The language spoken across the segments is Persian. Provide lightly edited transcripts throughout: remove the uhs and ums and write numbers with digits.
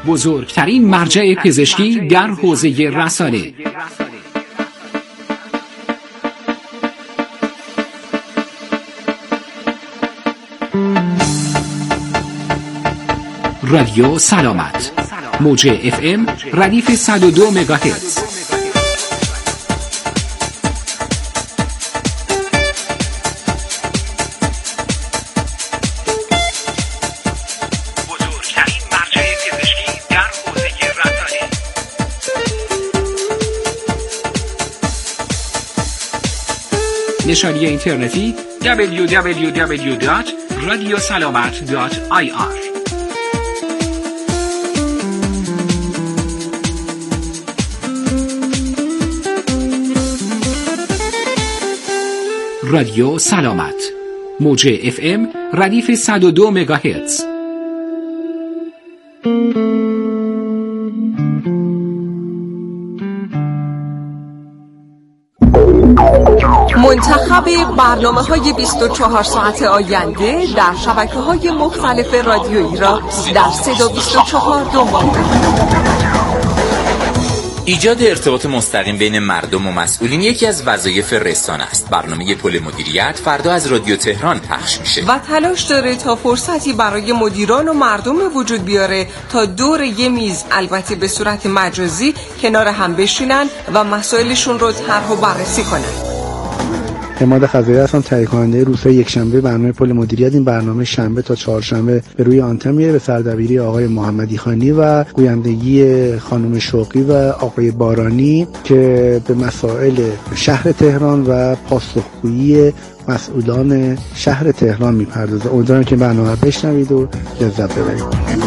بزرگترین مرجع پزشکی در حوزه رسانه. رادیو سلامت، موج FM ردیف 102 مگاهرتز. بزرگترین مرجع پزشکی در حوزه رسانه. نشانی اینترنتی www.radiosalamat.ir. رادیو سلامت، موج FM ردیف 102 مگاهرتز. منتخب برنامه‌های 24 ساعت آینده در شبکه‌های مختلف رادیویی را در صدا 24 دنبال کنید. ایجاد ارتباط مستقیم بین مردم و مسئولین یکی از وظایف رسانه است. برنامه پل مدیریت فردا از رادیو تهران پخش میشه و تلاش داره تا فرصتی برای مدیران و مردم وجود بیاره تا دور یه میز، البته به صورت مجازی، کنار هم بشینن و مسائلشون رو طرح و بررسی کنن. حماد خزایی هستم، تهیه کننده روزهای یکشنبه برنامه پل مدیریت. این برنامه شنبه تا چهارشنبه به روی آنتن میره به سردبیری آقای محمدی خانی و گویندگی خانم شوقی و آقای بارانی که به مسائل شهر تهران و پاسخگویی مسئولان شهر تهران میپردازه. امیدوارم که برنامه رو بشنوید و لذت ببرید.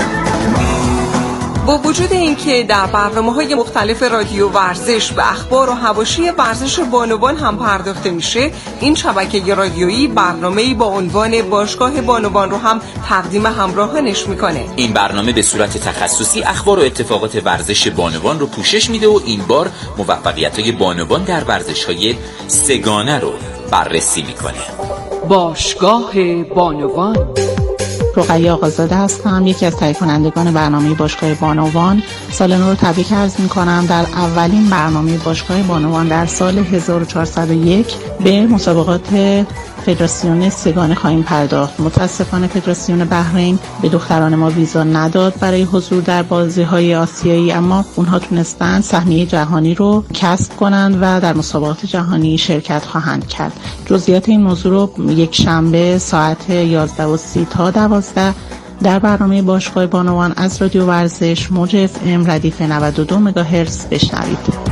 با وجود اینکه در برنامه‌های مختلف رادیو ورزش به اخبار و حواشی ورزش بانوان هم پرداخته میشه، این شبکه رادیویی برنامه‌ای با عنوان باشگاه بانوان رو هم تقدیم همراهانش میکنه. این برنامه به صورت تخصصی اخبار و اتفاقات ورزش بانوان رو پوشش میده و این بار موفقیت‌های بانوان در ورزش‌های سه‌گانه رو بررسی میکنه. باشگاه بانوان. رقیه آقازاده هستم، یکی از تهیه کنندگان برنامه باشگاه بانوان. سال نو رو تبریک عرض می‌کنم. در اولین برنامه باشگاه بانوان در سال 1401 به مسابقات فدراسیون سه‌گانه خواهیم پرداخت. متاسفانه فدراسیون بحرین به دختران ما ویزا نداد برای حضور در بازی‌های آسیایی، اما اونها تونستن سهمیه جهانی رو کسب کنند و در مسابقات جهانی شرکت خواهند کرد. جزئیات این موضوع رو یک شنبه ساعت 11:30 تا 12 در برنامه باشگاه بانوان از رادیو ورزش موج FM ردیف 92 مگاهرتز بشنوید.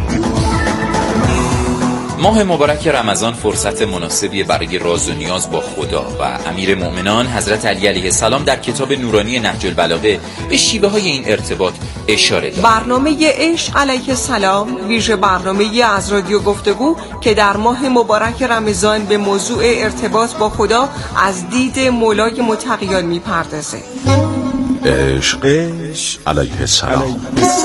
ماه مبارک رمضان فرصت مناسبی برای راز و نیاز با خدا و امیر مؤمنان حضرت علی علیه السلام در کتاب نورانی نهج البلاغه به شیوه های این ارتباط اشاره دارد. برنامه عشق علیه السلام ویژه برنامه از رادیو گفتگو که در ماه مبارک رمضان به موضوع ارتباط با خدا از دید مولای متقیان میپردازه. عشق علیه السلام.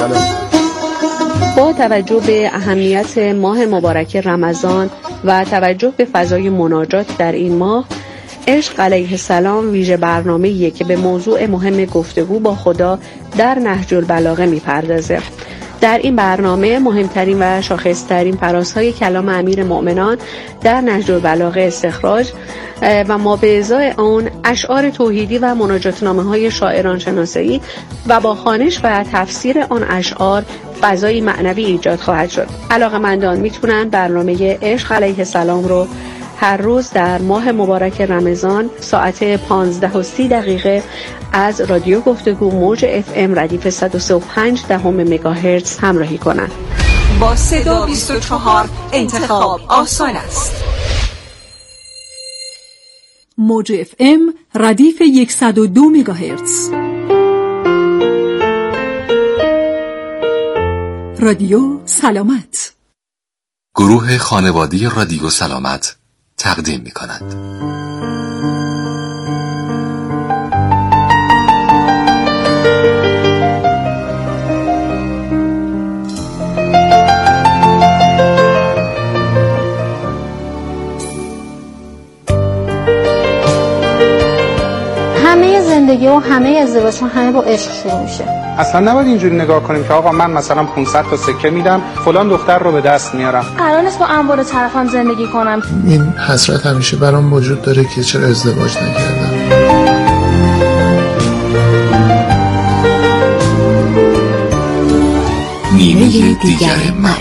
با توجه به اهمیت ماه مبارک رمضان و توجه به فضای مناجات در این ماه، عشق علیه السلام ویژه برنامه‌ایه که به موضوع مهم گفتگو با خدا در نهج البلاغه میپردازه. در این برنامه مهمترین و شاخصترین فرازهای کلام امیر مؤمنان در نهج البلاغه استخراج و ما به ازای آن اشعار توحیدی و مناجاتنامه‌های شاعران شناسایی و با خوانش و تفسیر آن اشعار فضای معنوی ایجاد خواهد شد. علاقه‌مندان میتونن برنامه عشق علیه السلام رو هر روز در ماه مبارک رمضان ساعت 15:30 از رادیو گفتگو موج FM ردیف 103.5 مگاهرتز همراهی کنند. با صدا 24 انتخاب آسان است. موج FM ردیف 102 مگاهرتز. رادیو سلامت. گروه خانوادی رادیو سلامت تقدیم می کند. همه زندگی و همه ازدواج همه با عشق شروع میشه. اصلا نباید اینجوری نگاه کنیم که آقا من مثلا 500 تا سکه میدم فلان دختر رو به دست میارم. قرار نیست با اموال طرفم زندگی کنم. این حسرت همیشه برام وجود داره که چرا ازدواج نکردم. نیمه دیگر من.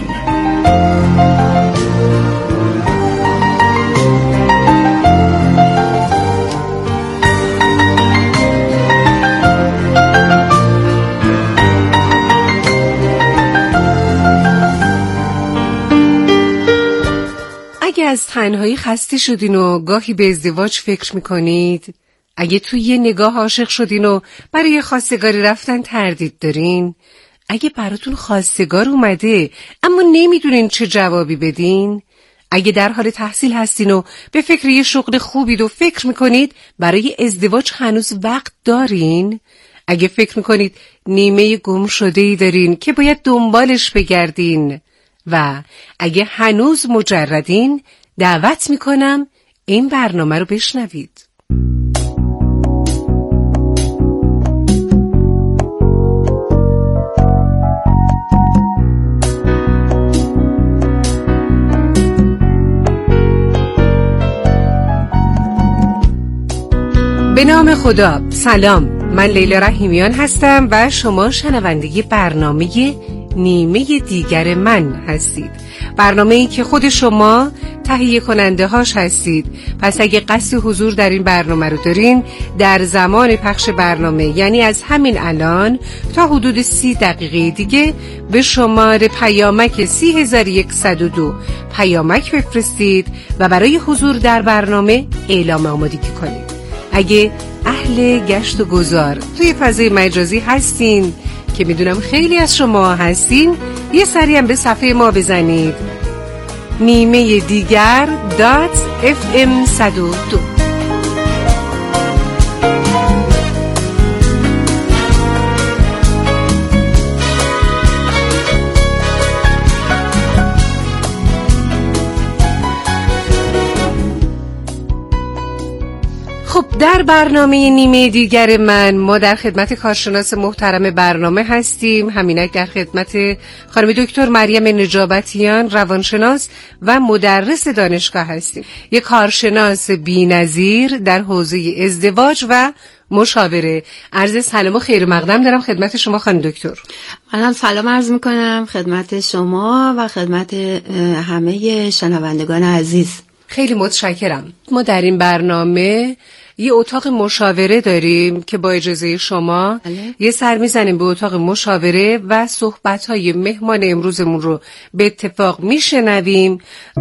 اگه از تنهایی خسته شدین و گاهی به ازدواج فکر میکنید، اگه توی یه نگاه عاشق شدین و برای خواستگاری رفتن تردید دارین، اگه براتون خواستگار اومده اما نمیدونین چه جوابی بدین، اگه در حال تحصیل هستین و به فکر یه شغل خوبید و فکر میکنید برای ازدواج هنوز وقت دارین، اگه فکر میکنید نیمه گم شده‌ای دارین که باید دنبالش بگردین، و اگه هنوز مجردین، دعوت میکنم این برنامه رو بشنوید. به نام خدا. سلام، من لیلا رحیمیان هستم و شما شنونده برنامه نیمه دیگر من هستید. برنامه‌ای که خود شما تهیه کننده هاش هستید. پس اگه قصد حضور در این برنامه رو دارین، در زمان پخش برنامه، یعنی از همین الان تا حدود 30 دقیقه دیگه به شماره پیامک 30102 پیامک بفرستید و برای حضور در برنامه اعلام آمادگی کنید. اگه اهل گشت و گذار توی فضای مجازی هستین که میدونم خیلی از شما هستین، یه سری هم به صفحه ما بزنید نیمه دیگر .fm102. خب در برنامه نیمه دیگر من ما در خدمت کارشناس محترم برنامه هستیم. همینک در خدمت خانم دکتر مریم نجابتیان، روانشناس و مدرس دانشگاه هستیم. یک کارشناس بی‌نظیر در حوزه ازدواج و مشاوره. عرض سلام و خیر مقدم دارم خدمت شما خانم دکتر. منم سلام عرض میکنم خدمت شما و خدمت همه شنوندگان عزیز. خیلی متشکرم. ما در این برنامه یه اتاق مشاوره داریم که با اجازه شما یه سر میزنیم به اتاق مشاوره و صحبت‌های مهمان امروزمون رو به اتفاق میشنویم.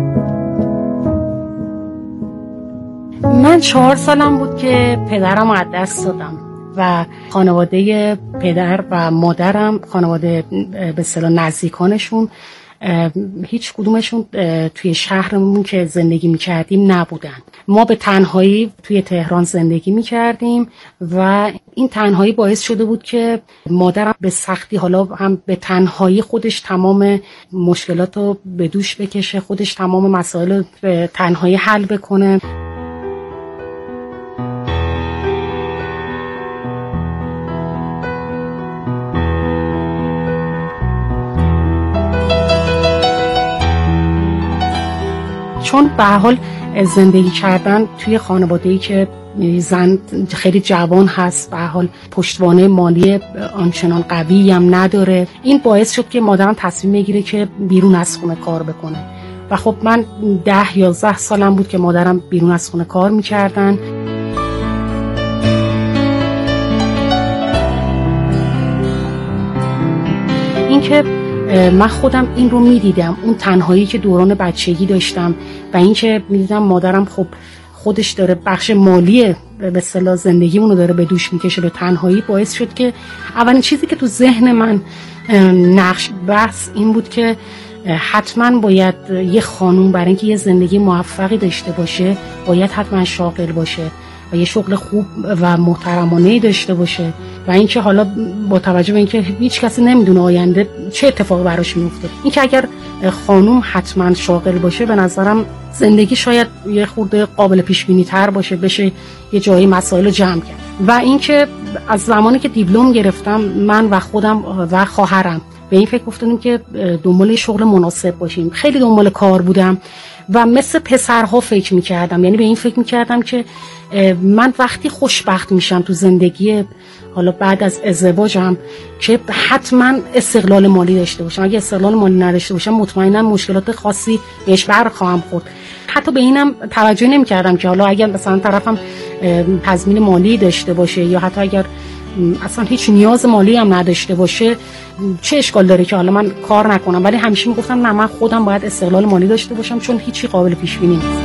من 4 سالم بود که پدرم از دست دادم و خانواده پدر و مادرم، خانواده به اصطلاح نزدیکانشون، هیچ کدومشون توی شهرمون که زندگی میکردیم نبودن. ما به تنهایی توی تهران زندگی میکردیم و این تنهایی باعث شده بود که مادرم به سختی، حالا هم به تنهایی خودش تمام مشکلات رو به دوش بکشه، خودش تمام مسائل رو به تنهایی حل بکنه. چون به حال زندگی کردن توی خانواده‌ای که زن خیلی جوان هست، به حال پشتوانه مالی آنچنان قوی هم نداره، این باعث شد که مادرم تصمیم بگیره که بیرون از خونه کار بکنه و خب من 10-11 سالم بود که مادرم بیرون از خونه کار میکردن. این که من خودم این رو میدیدم، اون تنهایی که دوران بچگی داشتم و این که میدیدم مادرم خب خودش داره بخش مالی به اصطلاح زندگیمون رو داره به دوش میکشه به تنهایی، باعث شد که اولین چیزی که تو ذهن من نقش بست این بود که حتما باید یه خانوم برای اینکه یه زندگی موفقی داشته باشه باید حتما شاغل باشه و یه شغل خوب و محترمانه داشته باشه و اینکه حالا با توجه به اینکه هیچ کسی نمیدونه آینده چه اتفاقی براش میفته، اینکه اگر خانم حتما شاغل باشه به نظرم زندگی شاید یه خورده قابل پیش بینی تر باشه، بشه یه جایی مسائل رو جمع کرد. و اینکه از زمانی که دیپلم گرفتم من و خودم و خواهرم به این فکر افتادیم که دنبال شغل مناسب باشیم. خیلی دنبال کار بودم و مثل پسرها فکر میکردم، یعنی به این فکر میکردم که من وقتی خوشبخت میشم تو زندگی حالا بعد از ازدواجم که حتما استقلال مالی داشته باشم. اگه استقلال مالی نداشته باشم مطمئنا مشکلات خاصی بهش برخواهم خورد. حتی به اینم توجه نمی‌کردم که حالا اگر مثلا طرفم تضمین مالی داشته باشه یا حتی اگر اصلا هیچ نیاز مالی هم نداشته باشه چه اشکال داره که حالا من کار نکنم. ولی همیشه میگفتم نه، من خودم باید استقلال مالی داشته باشم چون هیچی قابل پیش بینی نیست.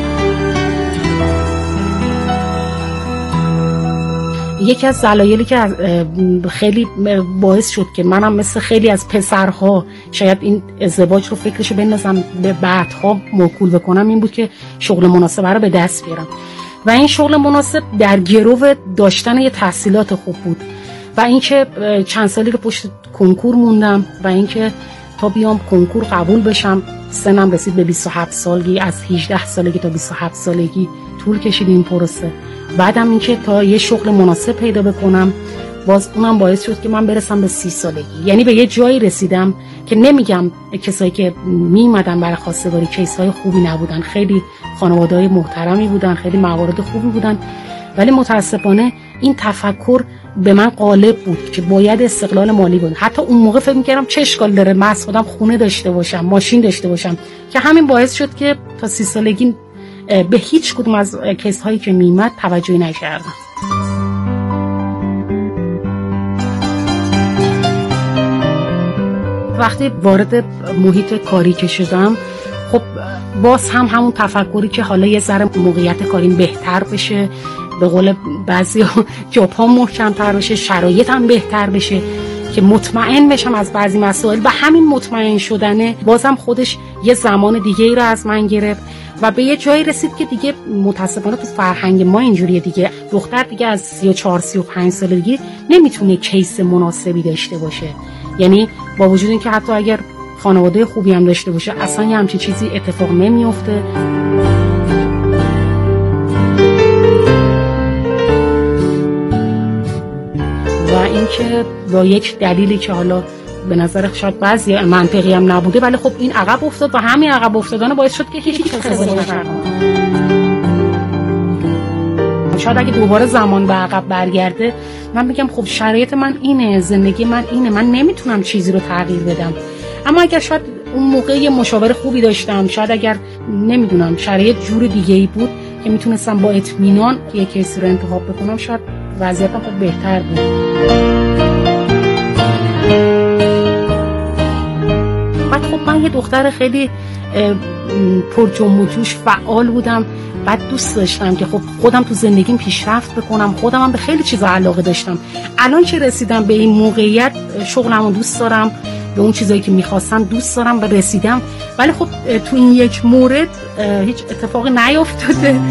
یکی از دلایلی که خیلی باعث شد که منم مثل خیلی از پسرها شاید این ازدواج رو فکرشو بندازم به بعدها موکول بکنم این بود که شغل مناسب رو به دست بیارم و این شغل مناسب در گرو داشتن یه تحصیلات خوب بود و اینکه چند سالی رو پشت کنکور موندم و اینکه تا بیام کنکور قبول بشم سنم رسید به 27 سالگی. از 18 سالگی تا 27 سالگی طول کشید این پروسه. بعدم اینکه تا یه شغل مناسب پیدا بکنم باز اونم باعث شد که من برسم به 30 سالگی. یعنی به یه جایی رسیدم که نمیگم کسایی که میمدن برای خواستگاری کیسای خوبی نبودن، خیلی خانواده‌های محترمی بودن، خیلی موارد خوبی بودن، ولی متاسفانه این تفکر به من غالب بود که باید استقلال مالی بود. حتی اون موقع فکر می‌کردم چه اشکال داره من از خودم خونه داشته باشم، ماشین داشته باشم، که همین باعث شد که تا 30 سالگی به هیچ کدوم از کیس هایی که میمد توجهی نکردم. وقتی وارد محیط کاری که شدم خب باز همون تفکری که حالا یه ذره موقعیت کاریم بهتر بشه، به قول بعضی جاپا محکم‌تر بشه، شرایطم بهتر بشه که مطمئن بشم از بعضی مسائل. و همین مطمئن شدنه بازم خودش یه زمان دیگه ای رو از من گرفت و به یه جایی رسید که دیگه متاسفانه تو فرهنگ ما اینجوریه دیگه، دختر دیگه از 34-35 سالگی نمیتونه کیس مناسبی داشته باشه. یعنی با وجود اینکه حتی اگر خانواده خوبی هم داشته باشه اصلا یه همچین چیزی اتفاق نمیفته. و اینکه با یک دلیلی که حالا به نظر شاید بعضی منطقی هم نبوده ولی خب این عقب افتاد و همین عقب افتادن باعث شد که هیچ ازدواج نکنم. شاید اگه دوباره زمان به عقب برگرده من بگم خب شرایط من اینه، زندگی من اینه، من نمیتونم چیزی رو تغییر بدم. اما اگر شاید اون موقع یه مشاور خوبی داشتم، شاید اگر نمیدونم شرایط جور دیگه ای بود که میتونستم با اطمینان یه کیسی رو انتخاب بکنم شاید وضعیتم خب بهتر بود. بعد خب من یه دختر خیلی پرجنب و جوش فعال بودم، بعد دوست داشتم که خب خودم تو زندگیم پیشرفت بکنم، خودم هم به خیلی چیزا علاقه داشتم. الان که رسیدم به این موقعیت شغلمو دوست دارم، به اون چیزایی که میخواستم دوست دارم و رسیدم، ولی خب تو این یک مورد هیچ اتفاقی نیفتاده.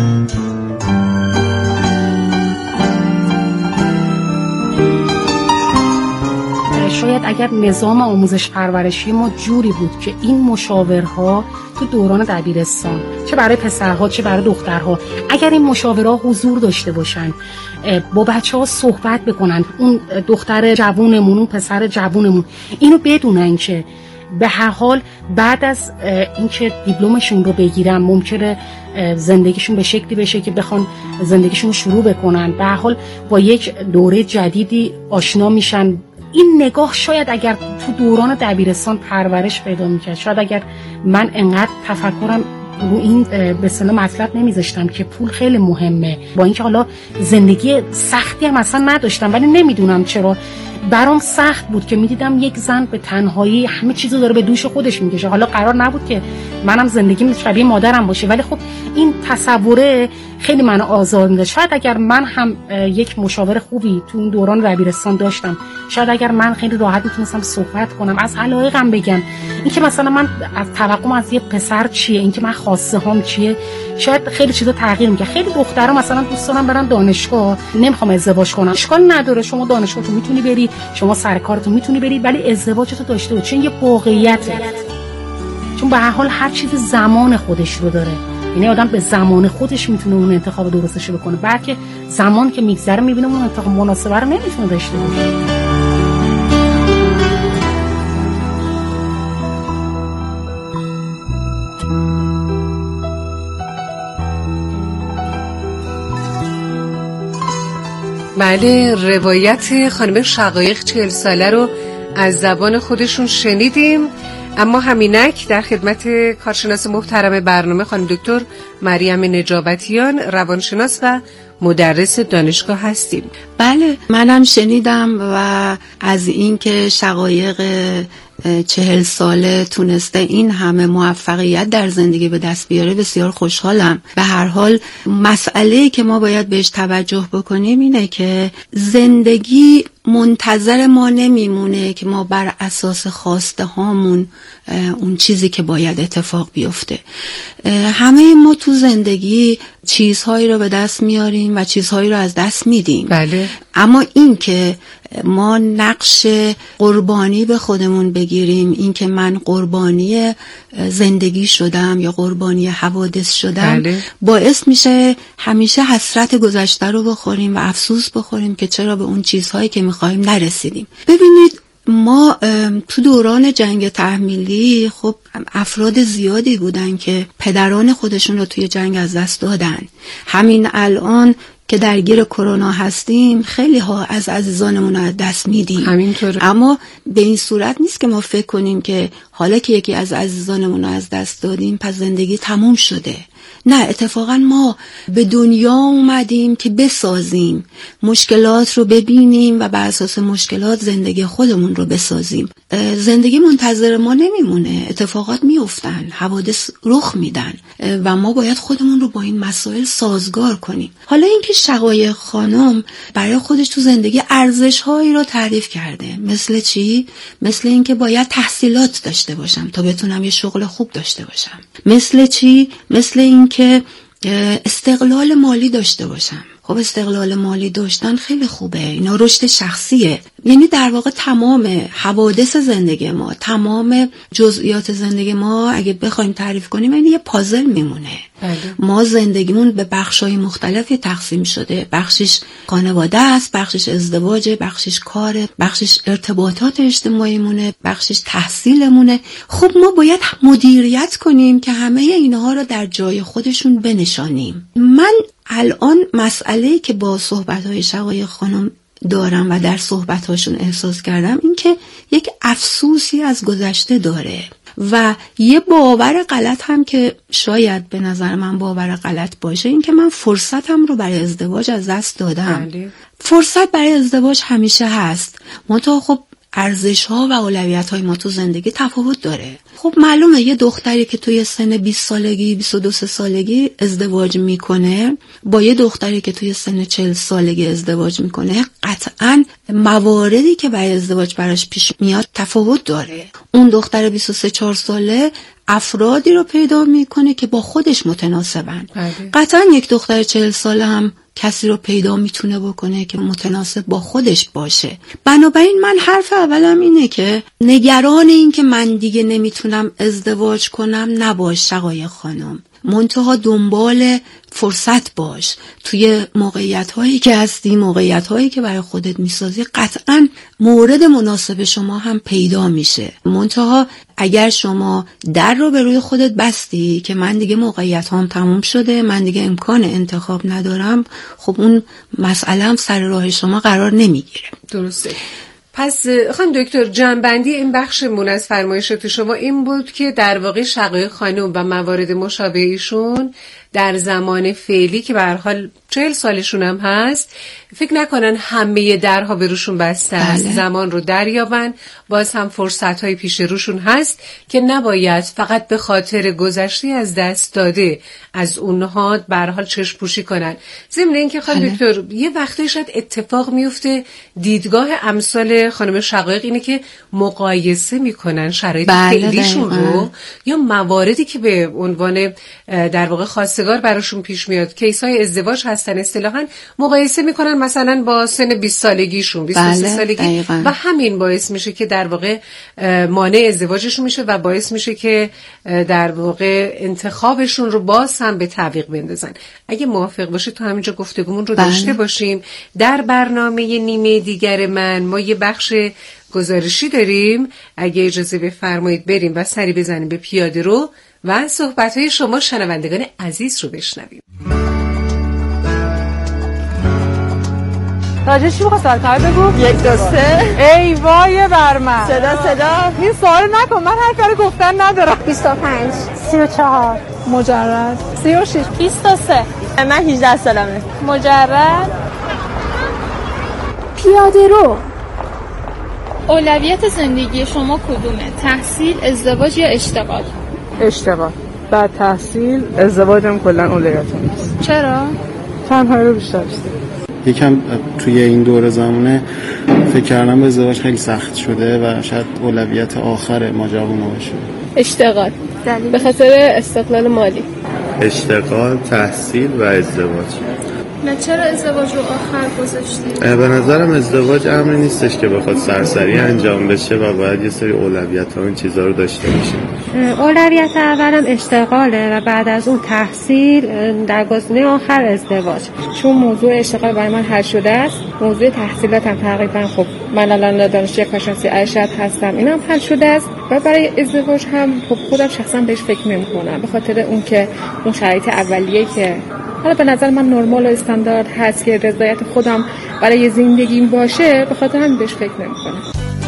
شاید اگر نظام آموزش پرورشی ما جوری بود که این مشاورها تو دوران دبیرستان چه برای پسرها چه برای دخترها اگر این مشاورها حضور داشته باشن، با بچه‌ها صحبت بکنن، اون دختر جوونمون اون پسر جوونمون اینو بدونن که به هر حال بعد از اینکه دیپلمشون رو بگیرن ممکنه زندگیشون به شکلی بشه که بخوان زندگیشون رو شروع بکنن، به هر حال با یک دوره جدیدی آشنا میشن. این نگاه شاید اگر تو دوران دبیرستان پرورش پیدا میکرد، شاید اگر من انقدر تفکرم رو این به اصطلاح مطلب نمیذاشتم که پول خیلی مهمه، با اینکه حالا زندگی سختی هم اصلا نداشتم ولی نمیدونم چرا برام سخت بود که میدیدم یک زن به تنهایی همه چیزو داره به دوش خودش میکشه. حالا قرار نبود که منم زندگیم شبیه مادرم باشه ولی خب این تصوره خیلی منو آزار میده. شاید اگر من هم یک مشاور خوبی تو اون دوران دبیرستان داشتم، شاید اگر من خیلی راحت میتونستم صحبت کنم، از علایقم بگم، اینکه مثلا من از توقعم از یه پسر چیه، اینکه من خواسته هام چیه، شاید خیلی چیزا تغییر میکنه. خیلی دخترها مثلا دوست دارن برن دانشگاه، نمیخوام ازدواج کنم. اشکال نداره، شما دانشگاهتون میتونی بری، شما سر کارتون میتونی بری، ولی ازدواجتو داشته باش، چون یه واقعیته. چون به هر حال هر چیز زمان خودش رو داره. یعنی آدم به زمان خودش میتونه اون انتخاب درستش رو بکنه. بعد که زمان که میگذره میبینه اون انتخاب مناسبه رو نمیتونه داشته باشه. بله، روایت خانم شقایق 40 ساله رو از زبان خودشون شنیدیم. اما همینک در خدمت کارشناس محترم برنامه خانم دکتر مریم نجابتیان، روانشناس و مدرس دانشگاه هستیم. بله، منم شنیدم و از اینکه شقایق 40 ساله تونسته این همه موفقیت در زندگی به دست بیاره بسیار خوشحالم. به هر حال مسئله‌ای که ما باید بهش توجه بکنیم اینه که زندگی منتظر ما نمیمونه که ما بر اساس خواسته هامون اون چیزی که باید اتفاق بیفته. همه ما تو زندگی چیزهایی رو به دست میاریم و چیزهایی رو از دست میدیم. بله. اما این که ما نقش قربانی به خودمون بگیریم، این که من قربانی زندگی شدم یا قربانی حوادث شدم، بله، باعث میشه همیشه حسرت گذشته رو بخوریم و افسوس بخوریم که چرا به اون چیزهایی که میخوایم نرسیدیم. ببینید، ما تو دوران جنگ تحمیلی خب افراد زیادی بودن که پدران خودشون رو توی جنگ از دست دادن. همین الان که درگیر کرونا هستیم خیلی ها از عزیزانمون رو از دست میدیم. همینطور. اما به این صورت نیست که ما فکر کنیم که حالا که یکی از عزیزانمون رو از دست دادیم پس زندگی تموم شده. نه، اتفاقا ما به دنیا اومدیم که بسازیم، مشکلات رو ببینیم و بر اساس مشکلات زندگی خودمون رو بسازیم. زندگی منتظر ما نمیمونه، اتفاقات میافتن، حوادث رخ میدن و ما باید خودمون رو با این مسائل سازگار کنیم. حالا اینکه شقایق خانم برای خودش تو زندگی ارزش‌هایی رو تعریف کرده، مثل چی؟ مثل اینکه باید تحصیلات داشته باشم تا بتونم یه شغل خوب داشته باشم. مثل چی؟ مثل اینکه استقلال مالی داشته باشم. خب استقلال مالی داشتن خیلی خوبه، اینا رشد شخصیه. یعنی در واقع تمام حوادث زندگی ما، تمام جزئیات زندگی ما اگه بخوایم تعریف کنیم یعنی یه پازل میمونه. ما زندگیمون به بخشای مختلفی تقسیم شده، بخشش خانواده است، بخشش ازدواجه، بخشش کاره، بخشش ارتباطات اجتماعیمونه، بخشش تحصیلمونه. خب ما باید مدیریت کنیم که همه اینها رو در جای خودشون بنشانیم. من الان مسئله‌ای که با صحبت‌های شقایق خانم دارم و در صحبت‌هاشون احساس کردم این که یک افسوسی از گذشته داره و یه باور غلط هم که شاید به نظر من باور غلط باشه، این که من فرصتم رو برای ازدواج از دست دادم. فرصت برای ازدواج همیشه هست، منتها خب ارزش‌ها و اولویت‌های ما تو زندگی تفاوت داره. خب معلومه یه دختری که توی سن 20 سالگی 22 سالگی ازدواج میکنه با یه دختری که توی سن 40 سالگی ازدواج میکنه قطعاً مواردی که برای ازدواج براش پیش میاد تفاوت داره. اون دختر 23-4 ساله افرادی رو پیدا میکنه که با خودش متناسبن. قطعاً یک دختر 40 ساله هم کسی رو پیدا میتونه بکنه که متناسب با خودش باشه. بنابراین من حرف اولم اینه که نگران این که من دیگه نمیتونم ازدواج کنم نباش شقایق خانم، منتها دنبال فرصت باش. توی موقعیت هایی که هستی، موقعیت هایی که برای خودت میسازی، قطعاً مورد مناسب شما هم پیدا میشه. منتها اگر شما در رو به روی خودت بستی که من دیگه موقعیت هام تموم شده، من دیگه امکان انتخاب ندارم، خب اون مسئله هم سر راه شما قرار نمیگیره. درسته. پس خانم دکتر، جنبندی این بخشمون از فرمایشات شما این بود که در واقع شقایق خانم و موارد مشابه ایشون در زمان فعلی که به هر حال 40 سالشون هم هست، فکر نکنن همه درها به روشون بسته است. زمان رو دریابن، باز هم فرصت‌های پیش روشون هست که نباید فقط به خاطر گذشته از دست داده از اونها به هر حال چشم پوشی کنن. ضمن اینکه خانم دکتر یه وقتی شاید اتفاق میفته دیدگاه امثال خانم شقایق اینه که مقایسه میکنن شرایط فعلیشون رو یا مواردی که به عنوان در واقع خواستگار براشون پیش میاد، کیس‌های ازدواج هستن، اصطلاحاً مقایسه میکنن مثلا با سن 20 سالگیشون، 23 سالگی و همین باعث میشه که در واقع مانع ازدواجشون میشه و باعث میشه که در واقع انتخابشون رو باز هم به تعویق بندازن. اگه موافق باشه تا همینجا گفتگومون رو داشته باشیم. در برنامه نیمه دیگر ما یه بخش گزارشی داریم، اگه اجازه بفرمایید بریم و سری بزنیم به پیاده رو و صحبت‌های شما شنوندگان عزیز رو بشنویم. راجع چی بخواه سوال کار بگو؟ 1 2 3 ای وای بر من. صدا این سوال نکن، من هر کاری گفتن ندارم. 25 34 مجرد 36 23 من 18 سالمه مجرد. پیاده رو. اولویت زندگی شما کدومه؟ تحصیل، ازدواج یا اشتغال؟ اشتغال. بعد تحصیل، ازدواجم کلا اولویتم نیست. چرا؟ تنهایی رو بیشتر دوست دارم. یکم توی این دوره زمانه فکر کردم به ازدواج خیلی سخت شده و شاید اولویت آخر ماجرانا باشه. اشتغال. به خاطر استقلال مالی. اشتغال، تحصیل و ازدواج. نه چرا ازدواج رو آخر گذاشتی؟ به نظرم ازدواج امری نیستش که بخواد سرسری انجام بشه و باید یه سری اولویت‌ها و این چیزا رو داشته باشه. اولویت اولم اشتغاله و بعد از اون تحصیل، در گزینه آخر ازدواج. چون موضوع اشتغال برای من حل شده است، موضوع تحصیلاتم تقریبا خب من الان دانشجوی کارشناسی ارشد هستم، اینم حل شده است و برای ازدواج هم خب خودم شخصا بهش فکر نمی‌کنم به خاطر اون که اون شرایط اولیه که حالا به نظر من نرمال و استاندارد هست که رضایت خودم برای زندگیم باشه، به خاطر همین بهش فکر نمی‌کنم.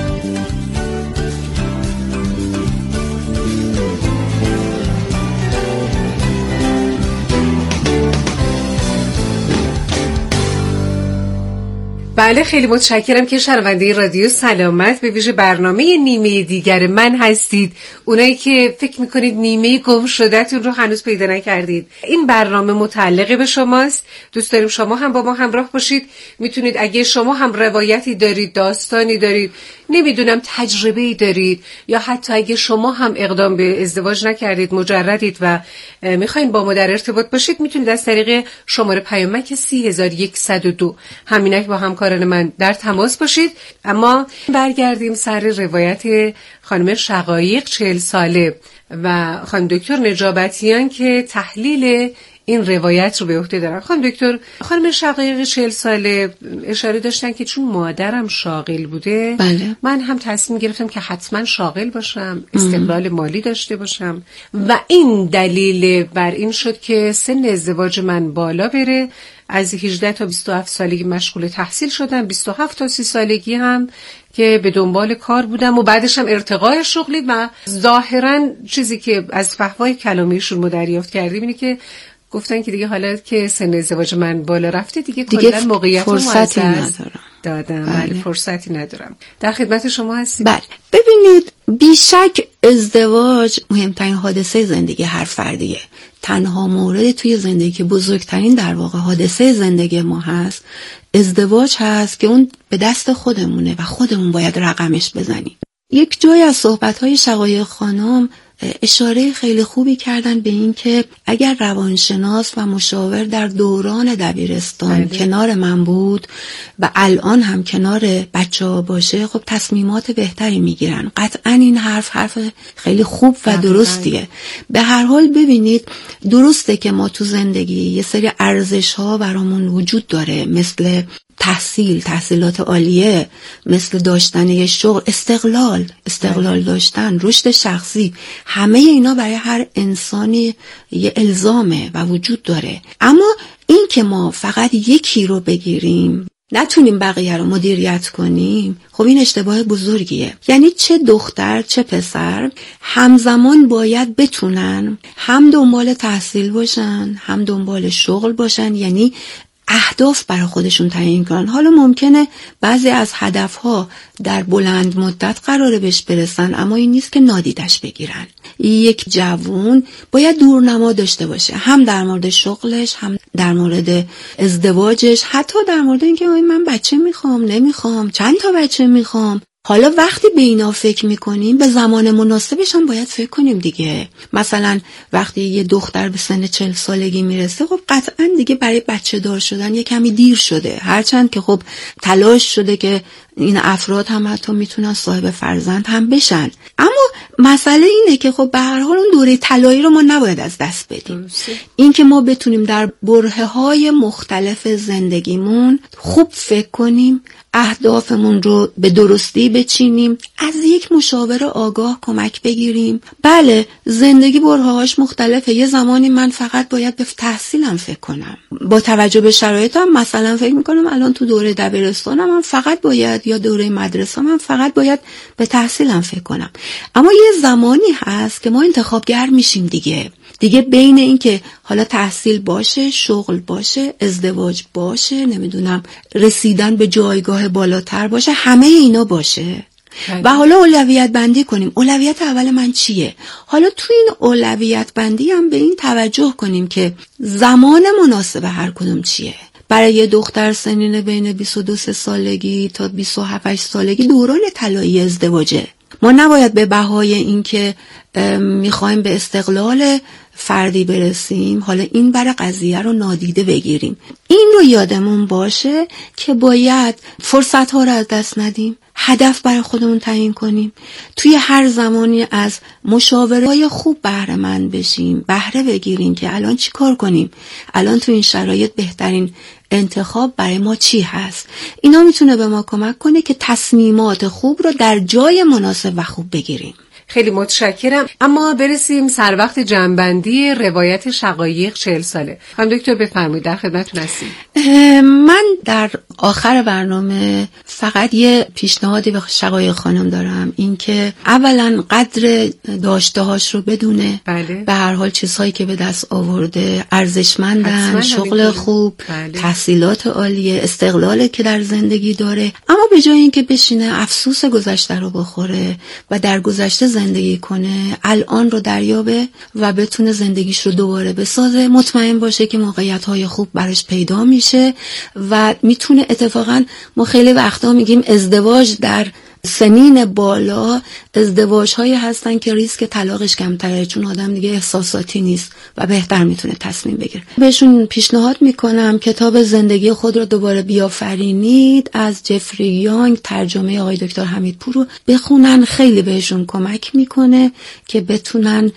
بله، خیلی متشکرم که شنونده رادیو سلامت به ویژه برنامه نیمه دیگر من هستید. اونایی که فکر میکنید نیمه گم شده‌تون رو هنوز پیدا نکردید، این برنامه متعلق به شماست. دوست داریم شما هم با ما همراه باشید. میتونید اگه شما هم روایتی دارید، داستانی دارید، نمیدونم تجربه‌ای دارید، یا حتی اگه شما هم اقدام به ازدواج نکردید، مجردید و میخواین با ما در ارتباط باشید، میتونید از طریق شماره پیامک 30102 همینک با همکاران من در تماس باشید. اما برگردیم سر روایت خانم شقایق 40 ساله و خانم دکتر نجابتیان که تحلیل این روایت رو به عهده دارن. خانم دکتر، خانم شقایق 40 ساله اشاره داشتن که چون مادرم شاغل بوده، بله. من هم تصمیم گرفتم که حتما شاغل باشم، استقلال مالی داشته باشم و این دلیل بر این شد که سن ازدواج من بالا بره. از 18 تا 27 سالگی مشغول تحصیل شدم، 27 تا 30 سالگی هم که به دنبال کار بودم و بعدش هم ارتقای شغلی و ظاهرا چیزی که از فحوای کلامیشون ما دریافت کردیم اینه که گفتن که دیگه حالا که سن ازدواج من بالا رفته دیگه کلا موقعیت فرصتی ندارم دادم. بله، فرصتی ندارم. در خدمت شما هستیم. بله، ببینید بیشک ازدواج مهمترین حادثه زندگی هر فردیه. تنها مورد توی زندگی که بزرگترین در واقع حادثه زندگی ما هست ازدواج هست که اون به دست خودمونه و خودمون باید رقمش بزنیم. یک جای از صحبت‌های شقایق خانم اشاره خیلی خوبی کردن به این که اگر روانشناس و مشاور در دوران دبیرستان کنار من بود و الان هم کنار بچه‌ها باشه، خب تصمیمات بهتری میگیرن. قطعا این حرف خیلی خوب و درستیه. به هر حال ببینید، درسته که ما تو زندگی یه سری ارزش‌ها برامون وجود داره، مثل تحصیلات عالیه، مثل داشتن یه شغل، استقلال داشتن، رشد شخصی، همه اینا برای هر انسانی یه الزامه و وجود داره. اما این که ما فقط یکی رو بگیریم نتونیم بقیه رو مدیریت کنیم، خب این اشتباه بزرگیه. یعنی چه دختر چه پسر همزمان باید بتونن هم دنبال تحصیل باشن هم دنبال شغل باشن، یعنی اهداف برای خودشون تعیین کنن. حالا ممکنه بعضی از هدفها در بلند مدت قراره بهش برسن، اما این نیست که نادیدش بگیرن. یک جوون باید دورنما داشته باشه، هم در مورد شغلش، هم در مورد ازدواجش، حتی در مورد اینکه من بچه میخوام نمیخوام، چند تا بچه میخوام. حالا وقتی به اینا فکر میکنیم به زمان مناسبش هم باید فکر کنیم دیگه. مثلا وقتی یه دختر به سن 40 سالگی میرسه، خب قطعا دیگه برای بچه دار شدن یه کمی دیر شده، هرچند که خب تلاش شده که این افراد هم حتی میتونن صاحب فرزند هم بشن. اما مسئله اینه که خب به هر حال اون دوره طلایی رو ما نباید از دست بدیم. این که ما بتونیم در برهه‌های مختلف زندگیمون خوب فکر کنیم، اهدافمون رو به درستی بچینیم، از یک مشاور آگاه کمک بگیریم. بله زندگی برهه‌هاش مختلفه. یه زمانی من فقط باید به تحصیلم فکر کنم، با توجه به شرایطم. مثلا فکر میکنم الان تو دوره دبیرستانم من فقط باید، یا دوره مدرسه من فقط باید به تحصیلم فکر کنم. اما یه زمانی هست که ما انتخابگر میشیم دیگه بین این که حالا تحصیل باشه، شغل باشه، ازدواج باشه، نمیدونم رسیدن به جایگاه بالاتر باشه، همه اینا باشه و حالا اولویت بندی کنیم. اولویت اول من چیه؟ حالا تو این اولویت بندی هم به این توجه کنیم که زمان مناسب هر کدوم چیه. برای یه دختر سنین بین 22 سالگی تا 27 سالگی دوران طلایی ازدواجه. ما نباید به بهای این که میخوایم به استقلال فردی برسیم، حالا این برای قضیه رو نادیده بگیریم. این رو یادمون باشه که باید فرصت ها رو از دست ندیم، هدف برای خودمون تعیین کنیم، توی هر زمانی از مشاوره‌های خوب بهره مند بشیم، بهره بگیریم که الان چی کار کنیم، الان تو این شرایط بهترین انتخاب برای ما چی هست. اینا میتونه به ما کمک کنه که تصمیمات خوب رو در جای مناسب و خوب بگیریم. خیلی متشکرم. اما برسیم سر وقت جمع‌بندی روایت شقایق 40 ساله. خانم دکتر بفرمایید، در خدمتتون هستیم. من در آخر برنامه فقط یه پیشنهادی به شقایق خانم دارم، این که اولا قدر داشته‌هاش رو بدونه. بله. به هر حال چیزهایی که به دست آورده ارزشمندن، شغل خوب، تحصیلات عالیه، استقلالی که در زندگی داره، اما به جای اینکه بشینه افسوس گذشته رو بخوره و در گذشته زندگی کنه، الان رو دریابه و بتونه زندگیش رو دوباره بسازه. مطمئن باشه که موقعیت‌های خوب براش پیدا میشه و میتونه اتفاقا، ما خیلی وقتا میگیم ازدواج در سنین بالا ازدواج هایی هستن که ریسک طلاقش کمتره، چون آدم دیگه احساساتی نیست و بهتر میتونه تصمیم بگیره. بهشون پیشنهاد میکنم کتاب زندگی خود رو دوباره بیافرینید از جفری یانگ، ترجمه آقای دکتر حمیدپور رو بخونن. خیلی بهشون کمک میکنه که بتونن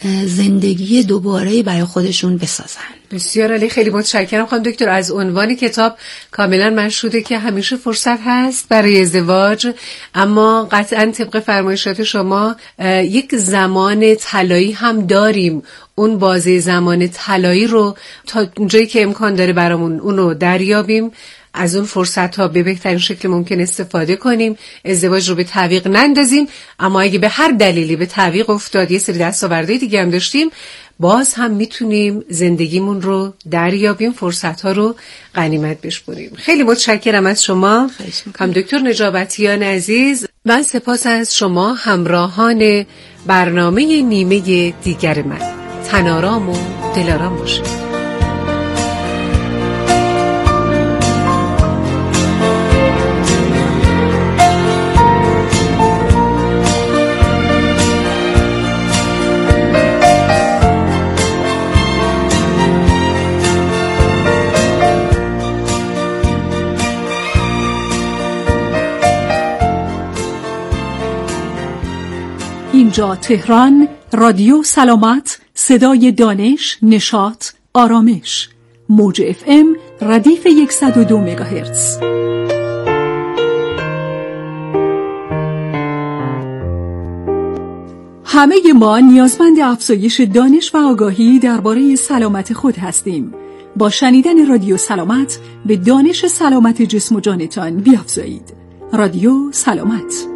زندگی دوباره برای خودشون بسازن. بسیار عالی، خیلی متشکرم خانم دکتر. از عنوان کتاب کاملا مشهوده که همیشه فرصت هست برای ازدواج، اما قطعا طبق فرمایشات شما یک زمان طلایی هم داریم. اون بازه زمان طلایی رو تا جایی که امکان داره برامون اونو دریابیم، از اون فرصت ها به بهترین شکل ممکن استفاده کنیم، ازدواج رو به تعویق نندازیم. اما اگه به هر دلیلی به تعویق افتاد، یه سری دستاوردهای دیگه هم داشتیم، باز هم میتونیم زندگیمون رو دریابیم، فرصت ها رو غنیمت بشمریم. خیلی متشکرم از شما خانم دکتر نجابتیان عزیز و سپاس از شما همراهان برنامه نیمه دیگر من. تن‌آرام و دل‌آرام باشید. اینجا تهران، رادیو سلامت، صدای دانش، نشاط، آرامش. موج FM ردیف 102 مگاهرتز. همه ما نیازمند افزایش دانش و آگاهی درباره سلامت خود هستیم. با شنیدن رادیو سلامت به دانش سلامت جسم و جانتان بیافزایید. رادیو سلامت.